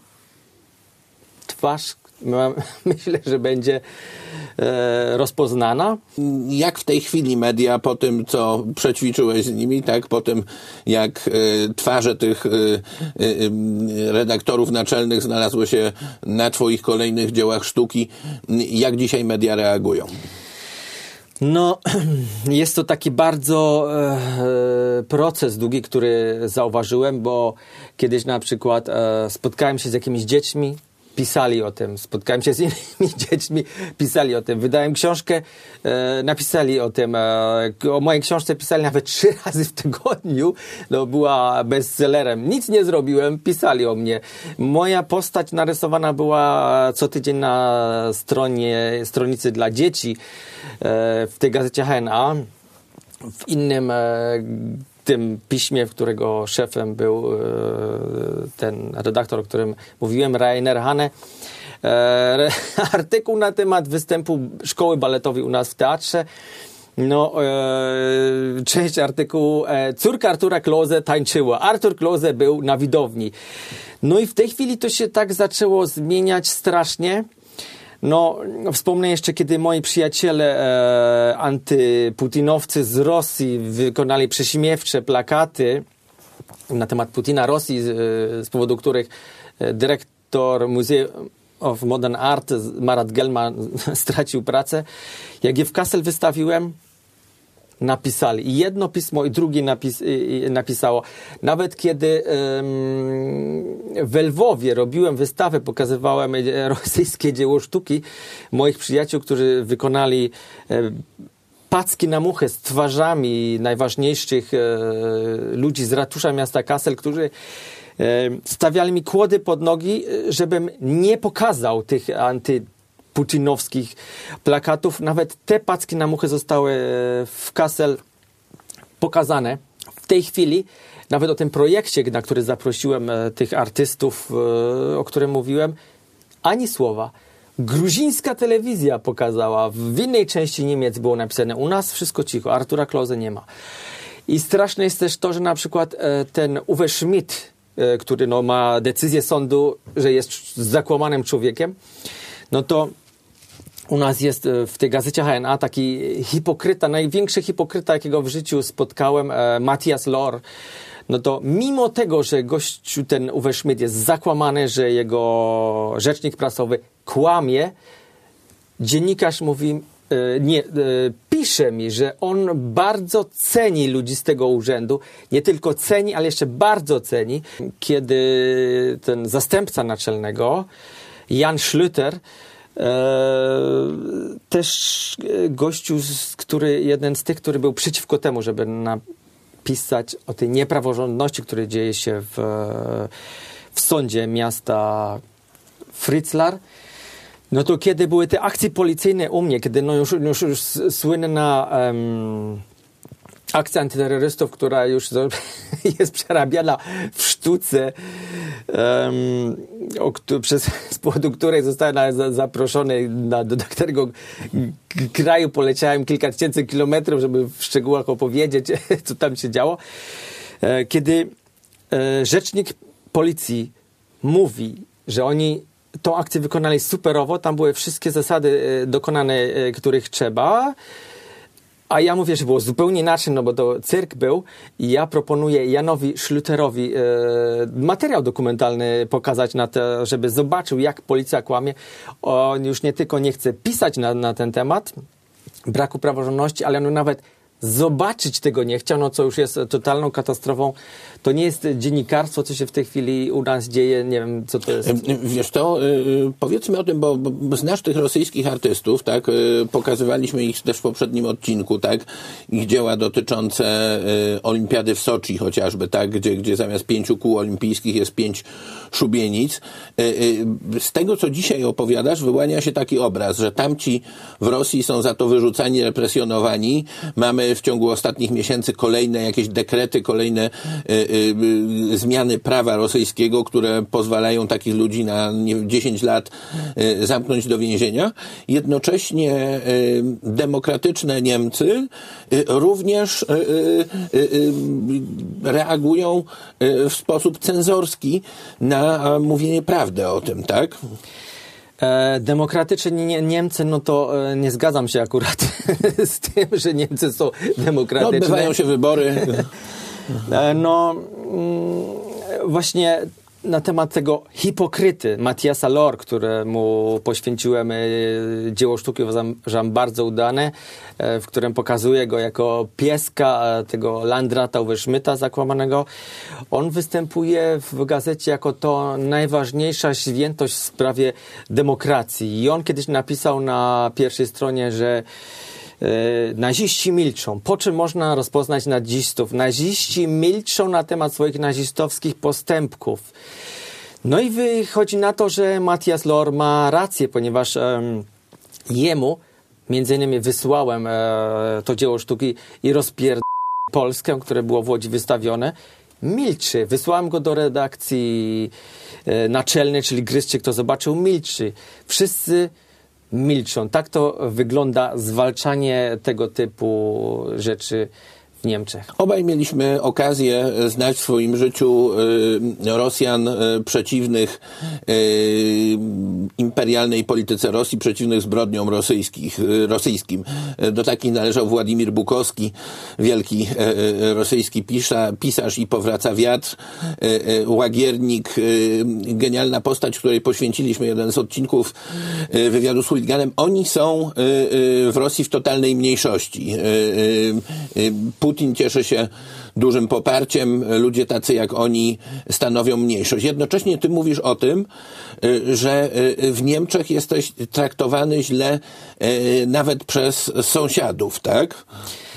[SPEAKER 3] twarz, myślę, że będzie e, rozpoznana.
[SPEAKER 2] Jak w tej chwili media, po tym, co przećwiczyłeś z nimi, tak, po tym, jak y, twarze tych y, y, redaktorów naczelnych znalazły się na twoich kolejnych dziełach sztuki, jak dzisiaj media reagują?
[SPEAKER 3] No, jest to taki bardzo e, proces długi, który zauważyłem, bo kiedyś na przykład e, spotkałem się z jakimiś dziećmi, pisali o tym, spotkałem się z innymi dziećmi, pisali o tym, wydałem książkę, e, napisali o tym, e, o mojej książce pisali nawet trzy razy w tygodniu, no była bestsellerem, nic nie zrobiłem, pisali o mnie. Moja postać narysowana była co tydzień na stronie, stronicy dla dzieci, e, w tej gazecie H N A, w innym e, tym piśmie, w którego szefem był e, ten redaktor, o którym mówiłem, Rainer Hane, e, artykuł na temat występu szkoły baletowej u nas w teatrze. No, e, część artykułu e, córka Artura Klose tańczyła. Artur Klose był na widowni. No i w tej chwili to się tak zaczęło zmieniać strasznie. No, wspomnę jeszcze, kiedy moi przyjaciele e, antyputinowcy z Rosji wykonali prześmiewcze plakaty na temat Putina Rosji, z, z powodu których dyrektor Muzeum of Modern Art Marat Gelman stracił pracę. Jak je w Kassel wystawiłem, napisali. I jedno pismo i drugie napis, i napisało. Nawet kiedy um, w Lwowie robiłem wystawę, pokazywałem rosyjskie dzieło sztuki moich przyjaciół, którzy wykonali um, packi na muchę z twarzami najważniejszych um, ludzi z ratusza miasta Kassel, którzy um, stawiali mi kłody pod nogi, żebym nie pokazał tych anty putinowskich plakatów. Nawet te packi na muchę zostały w Kassel pokazane. W tej chwili, nawet o tym projekcie, na który zaprosiłem tych artystów, o którym mówiłem, ani słowa. Gruzińska telewizja pokazała, w innej części Niemiec było napisane, u nas wszystko cicho, Artura Klose nie ma. I straszne jest też to, że na przykład ten Uwe Schmidt, który no, ma decyzję sądu, że jest zakłamanym człowiekiem, no to u nas jest w tej gazecie H N A taki hipokryta, największy hipokryta, jakiego w życiu spotkałem, e, Matthias Lohr. No to mimo tego, że gościu ten Uwe Schmidt jest zakłamany, że jego rzecznik prasowy kłamie, dziennikarz mówi, e, nie, e, pisze mi, że on bardzo ceni ludzi z tego urzędu. Nie tylko ceni, ale jeszcze bardzo ceni, kiedy ten zastępca naczelnego, Jan Schlüter, e, też gościu, który, jeden z tych, który był przeciwko temu, żeby napisać o tej niepraworządności, która dzieje się w, w sądzie miasta Fritzlar. No to kiedy były te akcje policyjne u mnie, kiedy no już, już, już słynna um, akcja antyterrorystów, która już jest przerabiana w sztuce, um, o, przez, z powodu której zostałem na, zaproszony na, do którego kraju poleciałem kilka tysięcy kilometrów, żeby w szczegółach opowiedzieć, co tam się działo. Kiedy e, rzecznik policji mówi, że oni tą akcję wykonali superowo, tam były wszystkie zasady e, dokonane, e, których trzeba, a ja mówię, że było zupełnie inaczej, no bo to cyrk był i ja proponuję Janowi Schlüterowi e, materiał dokumentalny pokazać, na to, żeby zobaczył, jak policja kłamie. On już nie tylko nie chce pisać na, na ten temat braku praworządności, ale on nawet zobaczyć tego nie chciał, no co już jest totalną katastrofą. To nie jest dziennikarstwo, co się w tej chwili u nas dzieje, nie wiem, co to jest.
[SPEAKER 2] Wiesz to, powiedzmy o tym, bo, bo znasz tych rosyjskich artystów, tak? Pokazywaliśmy ich też w poprzednim odcinku, tak? Ich dzieła dotyczące olimpiady w Soczi chociażby, tak? Gdzie, gdzie zamiast pięciu kół olimpijskich jest pięć szubienic. Z tego, co dzisiaj opowiadasz, wyłania się taki obraz, że tamci w Rosji są za to wyrzucani, represjonowani. Mamy w ciągu ostatnich miesięcy kolejne jakieś dekrety, kolejne zmiany prawa rosyjskiego, które pozwalają takich ludzi na nie, dziesięć lat zamknąć do więzienia. Jednocześnie demokratyczne Niemcy również reagują w sposób cenzorski na mówienie prawdy o tym, tak?
[SPEAKER 3] E, demokratyczni nie, Niemcy, no to e, nie zgadzam się akurat z tym, że Niemcy są demokratyczne.
[SPEAKER 2] No, odbywają się wybory.
[SPEAKER 3] e, no, mm, właśnie na temat tego hipokryty Matthiasa Lohr, któremu poświęciłem e, dzieło sztuki, uważam bardzo udane, e, w którym pokazuje go jako pieska e, tego Landrata Uwe Schmidta zakłamanego. On występuje w gazecie jako to najważniejsza świętość w sprawie demokracji. I on kiedyś napisał na pierwszej stronie, że e, naziści milczą. Po czym można rozpoznać nazistów? Naziści milczą na temat swoich nazistowskich postępków. No i wychodzi na to, że Matthias Lohr ma rację, ponieważ um, jemu między innymi wysłałem e, to dzieło sztuki i rozpierd... Polskę, które było w Łodzi wystawione. Milczy. Wysłałem go do redakcji e, naczelnej, czyli Gryszczyk to zobaczył, milczy. Wszyscy milczą. Tak to wygląda zwalczanie tego typu rzeczy w Niemczech.
[SPEAKER 2] Obaj mieliśmy okazję znać w swoim życiu y, Rosjan y, przeciwnych y, imperialnej polityce Rosji, przeciwnych zbrodniom rosyjskich, y, rosyjskim. Do takich należał Władimir Bukowski, wielki y, rosyjski pisza, pisarz i Powraca wiatr, y, y, Łagiernik, y, genialna postać, której poświęciliśmy jeden z odcinków y, wywiadu z chuliganem. Oni są y, y, w Rosji w totalnej mniejszości. Y, y, y, Putin cieszy się dużym poparciem, ludzie tacy jak oni stanowią mniejszość. Jednocześnie ty mówisz o tym, że w Niemczech jesteś traktowany źle nawet przez sąsiadów, tak?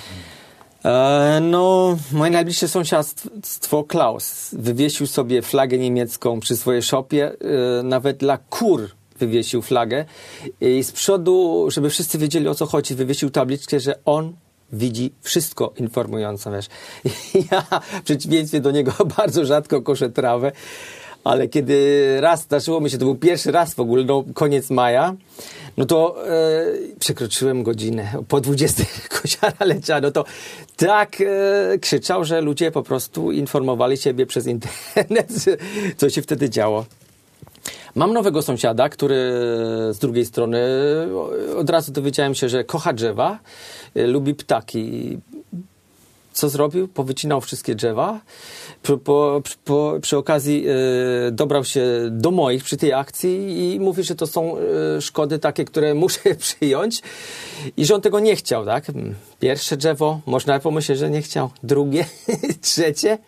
[SPEAKER 3] E, no, moje najbliższe sąsiadztwo Klaus wywiesił sobie flagę niemiecką przy swojej szopie, e, nawet dla kur wywiesił flagę i z przodu, żeby wszyscy wiedzieli, o co chodzi, wywiesił tabliczkę, że on widzi wszystko informujące, wiesz. Ja w przeciwieństwie do niego bardzo rzadko koszę trawę, ale kiedy raz zdarzyło mi się, to był pierwszy raz w ogóle, no koniec maja, no to e, przekroczyłem godzinę. Po dwudziestej kosiara leciała, no to tak e, krzyczał, że ludzie po prostu informowali siebie przez internet, co się wtedy działo. Mam nowego sąsiada, który z drugiej strony od razu dowiedziałem się, że kocha drzewa, lubi ptaki. co zrobił? Powycinał wszystkie drzewa. Po, po, po, przy okazji e, dobrał się do moich przy tej akcji i mówi, że to są e, szkody takie, które muszę przyjąć i że on tego nie chciał, tak? Pierwsze drzewo, można pomyśleć, że nie chciał. Drugie, trzecie.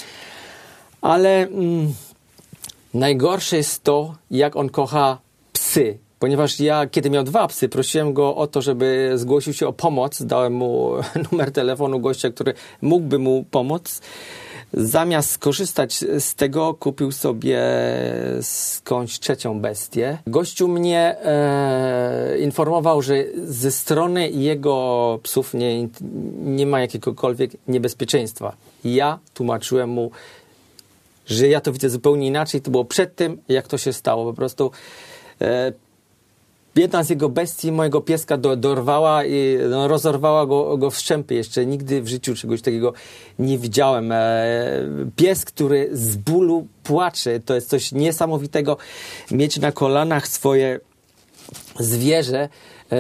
[SPEAKER 3] Ale mm, najgorsze jest to, jak on kocha psy. Ponieważ ja, kiedy miał dwa psy, prosiłem go o to, żeby zgłosił się o pomoc. Dałem mu numer telefonu gościa, który mógłby mu pomóc. Zamiast skorzystać z tego, kupił sobie skądś trzecią bestię. Gościu mnie e, informował, że ze strony jego psów nie, nie ma jakiegokolwiek niebezpieczeństwa. Ja tłumaczyłem mu, że ja to widzę zupełnie inaczej. To było przed tym, jak to się stało. Po prostu e, jedna z jego bestii mojego pieska do, dorwała i no, rozorwała go, go w strzępy. Jeszcze nigdy w życiu czegoś takiego nie widziałem. E, pies, który z bólu płacze, to jest coś niesamowitego. Mieć na kolanach swoje zwierzę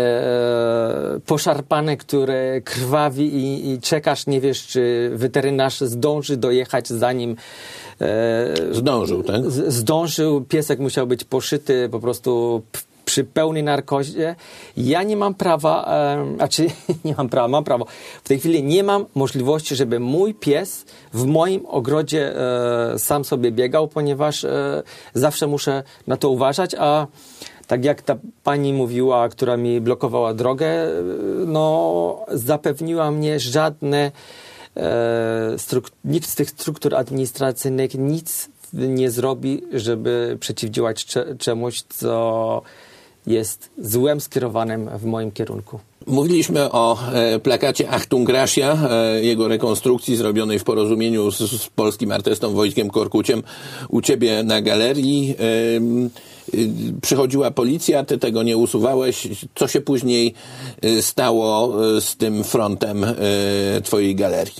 [SPEAKER 3] e, poszarpane, które krwawi i, i czekasz, nie wiesz, czy weterynarz zdąży dojechać zanim e,
[SPEAKER 2] zdążył, tak?
[SPEAKER 3] Z, zdążył. Piesek musiał być poszyty po prostu przy pełnej narkozie. Ja nie mam prawa, e, a czy nie mam prawa, mam prawo. W tej chwili nie mam możliwości, żeby mój pies w moim ogrodzie e, sam sobie biegał, ponieważ e, zawsze muszę na to uważać, a tak jak ta pani mówiła, która mi blokowała drogę, no zapewniła mnie żadne e, struk- nikt z tych struktur administracyjnych nic nie zrobi, żeby przeciwdziałać cze- czemuś, co jest złem skierowanym w moim kierunku.
[SPEAKER 2] Mówiliśmy o e, plakacie Achtung Rasia, e, jego rekonstrukcji zrobionej w porozumieniu z, z polskim artystą Wojtkiem Korkuciem u ciebie na galerii. E, e, przychodziła policja, ty tego nie usuwałeś. Co się później e, stało e, z tym frontem e, twojej galerii?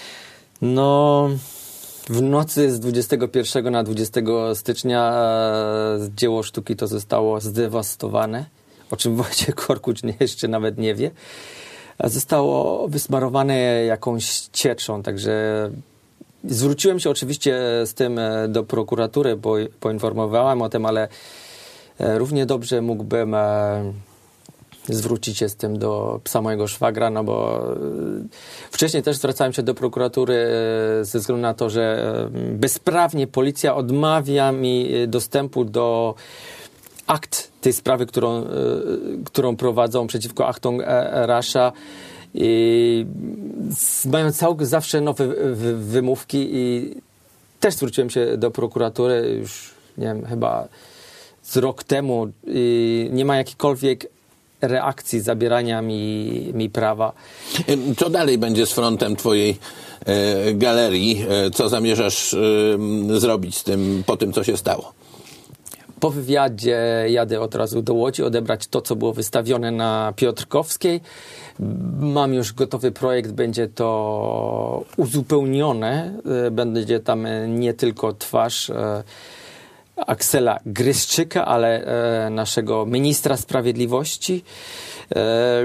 [SPEAKER 3] No... W nocy z dwudziestego pierwszego na dwudziestego stycznia e, dzieło sztuki to zostało zdewastowane, o czym Wojciech Korkuć jeszcze nawet nie wie. Zostało wysmarowane jakąś cieczą, także zwróciłem się oczywiście z tym do prokuratury, bo poinformowałem o tym, ale równie dobrze mógłbym e, zwrócić się z tym do psa mojego szwagra, no bo wcześniej też zwracałem się do prokuratury ze względu na to, że bezprawnie policja odmawia mi dostępu do akt tej sprawy, którą, którą prowadzą przeciwko Achtung Rasha. I mają całk zawsze nowe wymówki i też zwróciłem się do prokuratury już, nie wiem, chyba z rok temu i nie ma jakiejkolwiek reakcji zabierania mi, mi prawa.
[SPEAKER 2] Co dalej będzie z frontem twojej e, galerii? E, co zamierzasz e, zrobić z tym, po tym, co się stało?
[SPEAKER 3] Po wywiadzie jadę od razu do Łodzi odebrać to, co było wystawione na Piotrkowskiej. Mam już gotowy projekt, będzie to uzupełnione. Będzie tam nie tylko twarz e, Aksela Gryszczyka, ale e, naszego ministra sprawiedliwości e,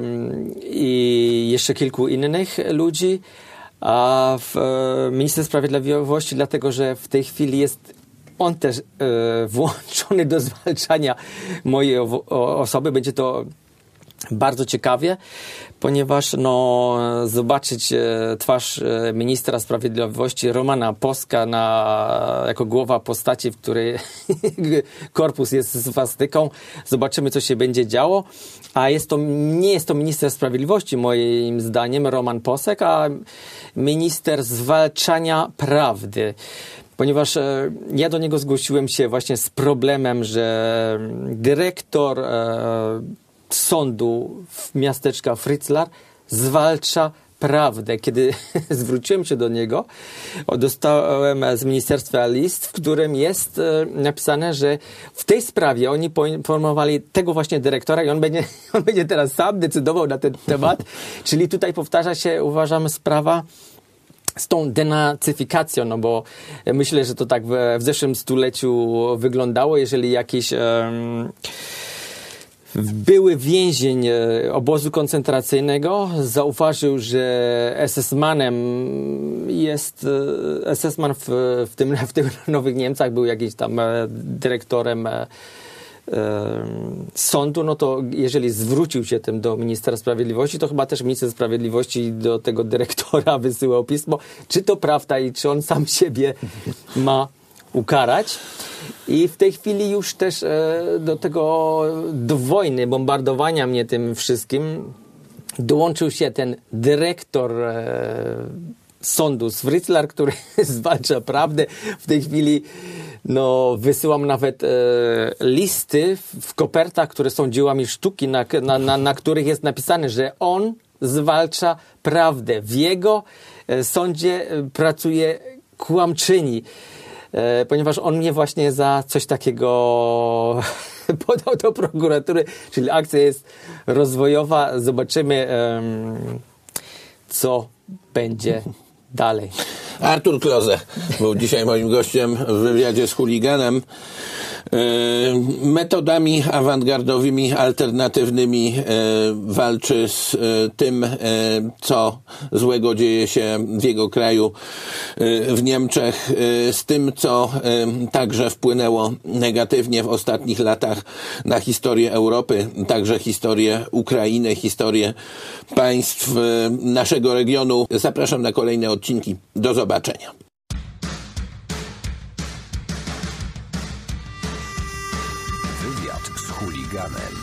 [SPEAKER 3] i jeszcze kilku innych ludzi. A w, e, minister sprawiedliwości, dlatego że w tej chwili jest on też e, włączony do zwalczania mojej o, o, osoby. Będzie to bardzo ciekawie, ponieważ no, zobaczyć e, twarz e, ministra sprawiedliwości Romana Poska na, jako głowa postaci, w której korpus jest swastyką. Zobaczymy, co się będzie działo. A jest to, nie jest to minister sprawiedliwości, moim zdaniem, Roman Posek, a minister zwalczania prawdy. Ponieważ e, ja do niego zgłosiłem się właśnie z problemem, że dyrektor e, sądu w miasteczka Fritzlar zwalcza prawdę. Kiedy zwróciłem się do niego, dostałem z ministerstwa list, w którym jest e, napisane, że w tej sprawie oni poinformowali tego właśnie dyrektora i on będzie, on będzie teraz sam decydował na ten temat. Czyli tutaj powtarza się, uważam, sprawa z tą denacyfikacją, no bo myślę, że to tak w, w zeszłym stuleciu wyglądało, jeżeli jakiś um, były więzień obozu koncentracyjnego zauważył, że es es manem jest, es es man w, w, tym, w tych Nowych Niemcach był jakiś tam dyrektorem sądu, no to jeżeli zwrócił się tym do ministra sprawiedliwości, to chyba też minister sprawiedliwości do tego dyrektora wysyłał pismo, czy to prawda i czy on sam siebie ma ukarać. I w tej chwili już też e, do tego, do wojny, bombardowania mnie tym wszystkim dołączył się ten dyrektor e, sądu z Fritzlar, który zwalcza prawdę. W tej chwili no, wysyłam nawet e, listy w kopertach, które są dziełami sztuki, na, na, na, na których jest napisane, że on zwalcza prawdę. W jego e, sądzie e, pracuje kłamczyni. E, ponieważ on mnie właśnie za coś takiego podał do prokuratury, czyli akcja jest rozwojowa. Zobaczymy, e, co będzie dalej.
[SPEAKER 2] Artur Klose był dzisiaj moim gościem w wywiadzie z Chuliganem. Metodami awangardowymi, alternatywnymi walczy z tym, co złego dzieje się w jego kraju, w Niemczech, z tym, co także wpłynęło negatywnie w ostatnich latach na historię Europy, także historię Ukrainy, historię państw naszego regionu. Zapraszam na kolejne odcinki. Do zobaczenia.
[SPEAKER 1] Wywiad z Chuliganem.